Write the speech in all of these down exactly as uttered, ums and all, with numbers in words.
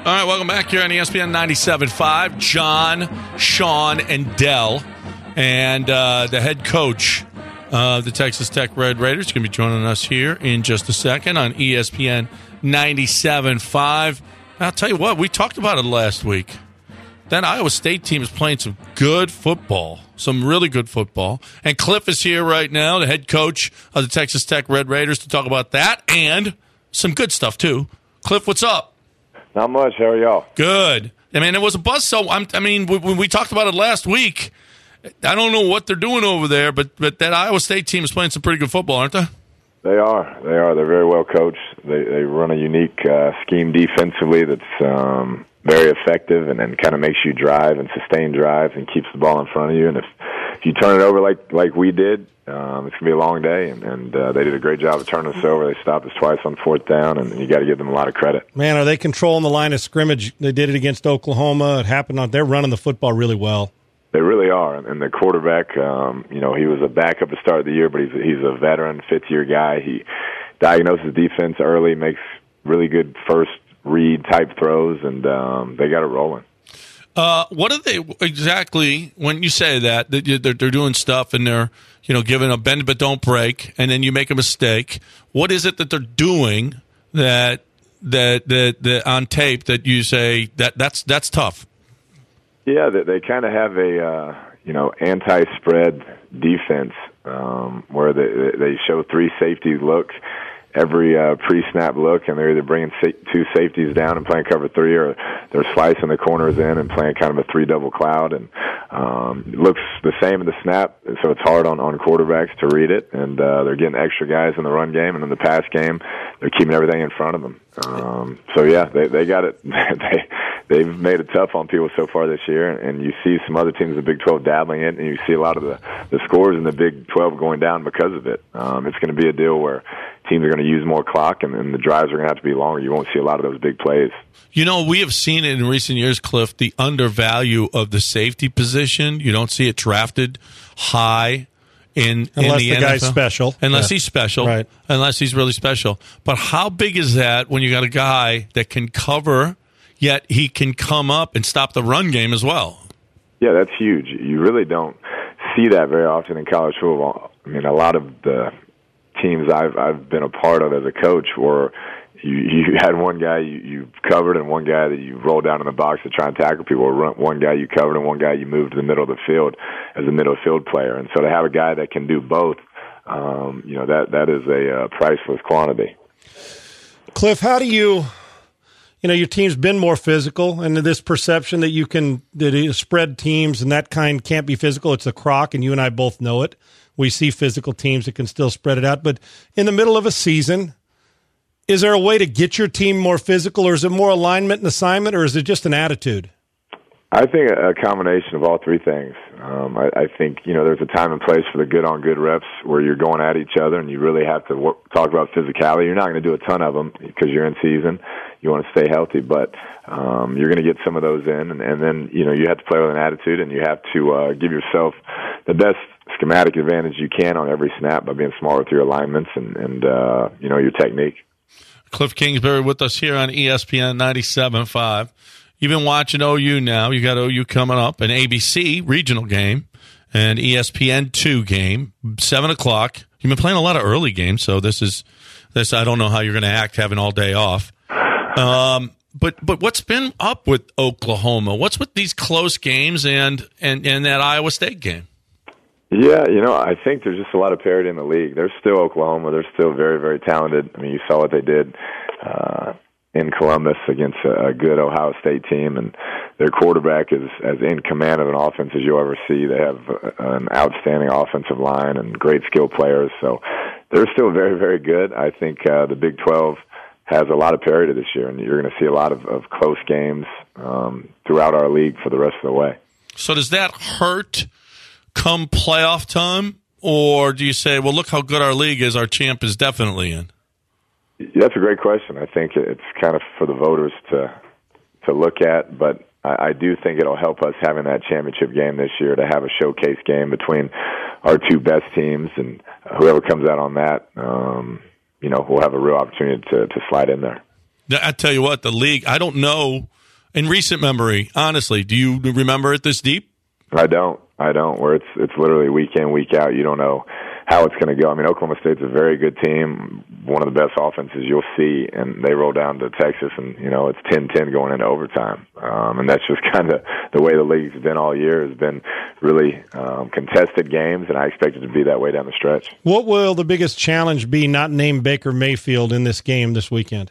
All right, welcome back here on E S P N ninety-seven point five. John, Sean, and Dell, and uh, the head coach of the Texas Tech Red Raiders, going to be joining us here in just a second on E S P N ninety-seven point five. I'll tell you what, we talked about it last week. That Iowa State team is playing some good football, some really good football. And Cliff is here right now, the head coach of the Texas Tech Red Raiders, to talk about that and some good stuff, too. Cliff, what's up? Not much. How are y'all? Good. I mean, it was a buzz. So I'm, I mean, when we talked about it last week, I don't know what they're doing over there, but but that Iowa State team is playing some pretty good football, aren't they? They are. They are. They're very well coached. They they run a unique uh, scheme defensively that's um, very effective, and then kind of makes you drive and sustain drives and keeps the ball in front of you. And if, if you turn it over like like we did, um, it's gonna be a long day. And, and uh, they did a great job of turning us over. They stopped us twice on fourth down, and you got to give them a lot of credit. Man, are they controlling the line of scrimmage? They did it against Oklahoma. It happened on. They're running the football really well. They really are, and the quarterback, um, you know, he was a backup to start the year, but he's he's a veteran, fifth-year guy. He diagnoses defense early, makes really good first read type throws, and um, they got it rolling. Uh, what are they exactly when you say that that they're, they're doing stuff and they're you know giving a bend but don't break, and then you make a mistake? What is it that they're doing that that that, that on tape that you say that that's that's tough? Yeah, they, they kind of have a uh, you know anti-spread defense um, where they they show three safety look every uh, pre-snap look, and they're either bringing sa- two safeties down and playing cover three, or they're slicing the corners in and playing kind of a three double cloud. And um, it looks the same in the snap, so it's hard on, on quarterbacks to read it. And uh, they're getting extra guys in the run game, and in the pass game, they're keeping everything in front of them. Um, so yeah, they they got it. they they've made it tough on people so far this year, and you see some other teams in the Big twelve dabbling in it, and you see a lot of the the scores in the Big twelve going down because of it. Um, it's going to be a deal where teams are going to use more clock, and, and the drives are going to have to be longer. You won't see a lot of those big plays. You know, we have seen it in recent years, Cliff, the undervalue of the safety position. You don't see it drafted high in, unless in the, the N F L. guy's special. Unless yeah. he's special. Right. Unless he's really special. But how big is that when you got a guy that can cover, yet he can come up and stop the run game as well? Yeah, that's huge. You really don't see that very often in college football. I mean, a lot of the teams I've I've been a part of as a coach where you, you had one guy you, you covered and one guy that you rolled down in the box to try and tackle people, or one guy you covered and one guy you moved to the middle of the field as a middle field player. And so to have a guy that can do both, um, you know, that that is a uh, priceless quantity. Cliff, how do you, you know, your team's been more physical, and this perception that you can that you spread teams and that kind can't be physical. It's a crock, and you and I both know it. We see physical teams that can still spread it out. But in the middle of a season, is there a way to get your team more physical, or is it more alignment and assignment, or is it just an attitude? I think a combination of all three things. Um, I, I think, you know, there's a time and place for the good-on-good reps where you're going at each other and you really have to work, talk about physicality. You're not going to do a ton of them because you're in season. You want to stay healthy, but um, you're going to get some of those in. And, and then, you know, you have to play with an attitude, and you have to uh, give yourself the best schematic advantage you can on every snap by being smart with your alignments and, and uh, you know, your technique. Cliff Kingsbury with us here on E S P N ninety-seven point five. You've been watching O U now. You got O U coming up, an A B C regional game, and E S P N two game, seven o'clock. You've been playing a lot of early games, so this is this. I don't know how you're going to act having all day off. Um, but but what's been up with Oklahoma? What's with these close games and and, and that Iowa State game? Yeah, you know, I think there's just a lot of parity in the league. They're still Oklahoma. They're still very, very talented. I mean, you saw what they did uh, in Columbus against a, a good Ohio State team, and their quarterback is as in command of an offense as you'll ever see. They have an outstanding offensive line and great skill players, so they're still very, very good. I think uh, the Big twelve has a lot of parity this year, and you're going to see a lot of, of close games um, throughout our league for the rest of the way. So does that hurt come playoff time, or do you say, well, look how good our league is, our champ is definitely in? That's a great question. I think it's kind of for the voters to to look at, but I, I do think it'll help us having that championship game this year to have a showcase game between our two best teams, and whoever comes out on that, um, you know, we'll have a real opportunity to, to slide in there. I tell you what, the league, I don't know in recent memory, honestly, do you remember it this deep? I don't. I don't. Where it's it's literally week in, week out. You don't know how it's going to go. I mean, Oklahoma State's a very good team, one of the best offenses you'll see, and they roll down to Texas, and you know it's ten ten going into overtime, um, and that's just kind of the way the league's been all year. Has been really um, contested games, and I expect it to be that way down the stretch. What will the biggest challenge be not named Baker Mayfield in this game this weekend?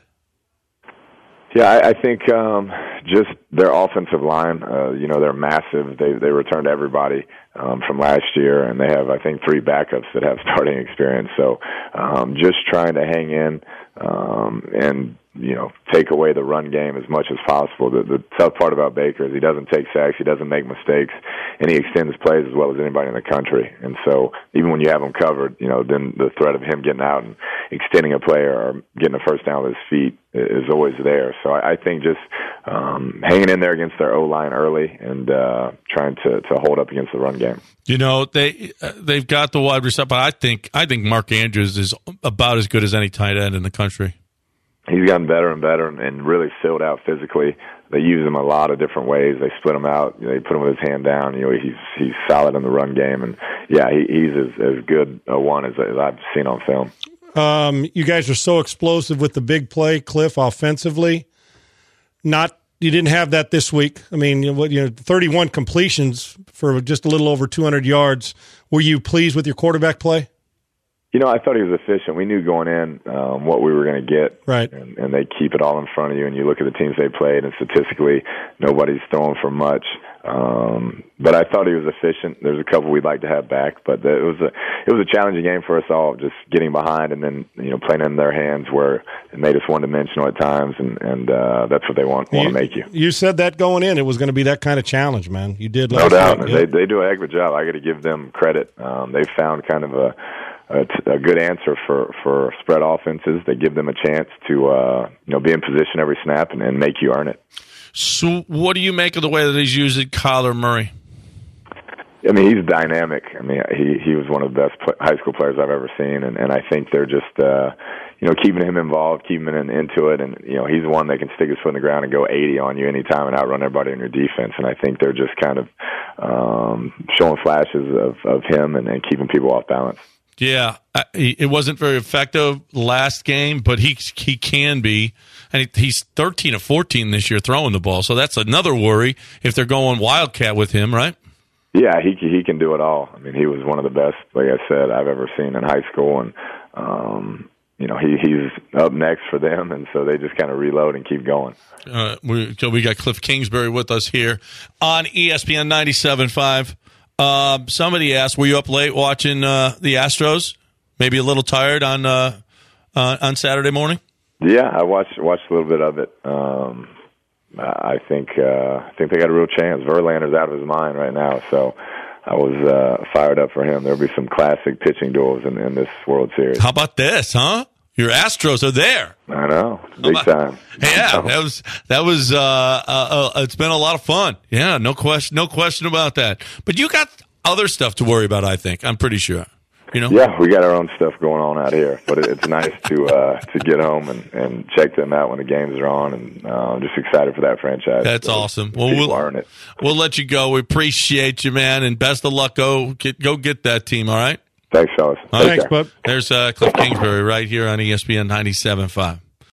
Yeah, I, I think um, just their offensive line. Uh, you know, they're massive. They they returned everybody um, from last year, and they have I think three backups that have starting experience. So um, just trying to hang in um, and you know take away the run game as much as possible. The, the tough part about Baker is he doesn't take sacks, he doesn't make mistakes, and he extends plays as well as anybody in the country. And so even when you have him covered, you know then the threat of him getting out and extending a play or getting a first down with his feet is always there. So I, I think just um, hanging in there against their O-line early and uh, trying to, to hold up against the run game. You know, they, uh, they've got the wide receiver, but I think, I think Mark Andrews is about as good as any tight end in the country. He's gotten better and better and, and really filled out physically. They use him a lot of different ways. They split him out. You know, they put him with his hand down. You know, he's he's solid in the run game, and yeah, he, he's as, as good a one as, as I've seen on film. Um, you guys are so explosive with the big play, Cliff, offensively. Not you didn't have that this week. I mean, you know, you know, thirty-one completions for just a little over two hundred yards. Were you pleased with your quarterback play? You know, I thought he was efficient. We knew going in um, what we were going to get, right? And, and they keep it all in front of you. And you look at the teams they played, and statistically, nobody's throwing for much. Um, but I thought he was efficient. There's a couple we'd like to have back, but it was a it was a challenging game for us all. Just getting behind and then you know playing in their hands where it made us one dimensional at times, and and uh, that's what they want want to make you. You said that going in, it was going to be that kind of challenge, man. You did, no doubt. Night, yeah. They they do a heck of a job. I got to give them credit. Um, they found kind of a. A, a good answer for, for spread offenses. They give them a chance to uh, you know be in position every snap and, and make you earn it. So what do you make of the way that he's using Kyler Murray? I mean, he's dynamic. I mean, he he was one of the best play, high school players I've ever seen, and, and I think they're just uh, you know keeping him involved, keeping him into it, and you know he's one that can stick his foot in the ground and go eighty on you anytime and outrun everybody in your defense. And I think they're just kind of um, showing flashes of, of him and, and keeping people off balance. Yeah, it wasn't very effective last game, but he he can be, and he's thirteen of fourteen this year throwing the ball, so that's another worry if they're going Wildcat with him, right? Yeah, he he can do it all. I mean, he was one of the best, like I said, I've ever seen in high school, and um, you know he he's up next for them, and so they just kind of reload and keep going. Uh, we so we got Cliff Kingsbury with us here on E S P N ninety-seven point five. Uh, somebody asked, were you up late watching uh, the Astros? Maybe a little tired on uh, uh, on Saturday morning? Yeah, I watched watched a little bit of it. Um, I think uh, I think they got a real chance. Verlander's out of his mind right now, so I was uh, fired up for him. There'll be some classic pitching duels in, in this World Series. How about this, huh? Your Astros are there. I know, big time. Yeah, that was that was. Uh, uh, uh, it's been a lot of fun. Yeah, no question, no question about that. But you got other stuff to worry about. I think I'm pretty sure. You know. Yeah, we got our own stuff going on out here, but it, it's nice to uh, to get home and, and check them out when the games are on, and uh, I'm just excited for that franchise. That's so awesome. Well, we'll earn it. We'll let you go. We appreciate you, man, and best of luck. Go get go get that team. All right. Thanks, fellas. Thanks, bud. There's uh, Cliff Kingsbury right here on E S P N ninety-seven point five.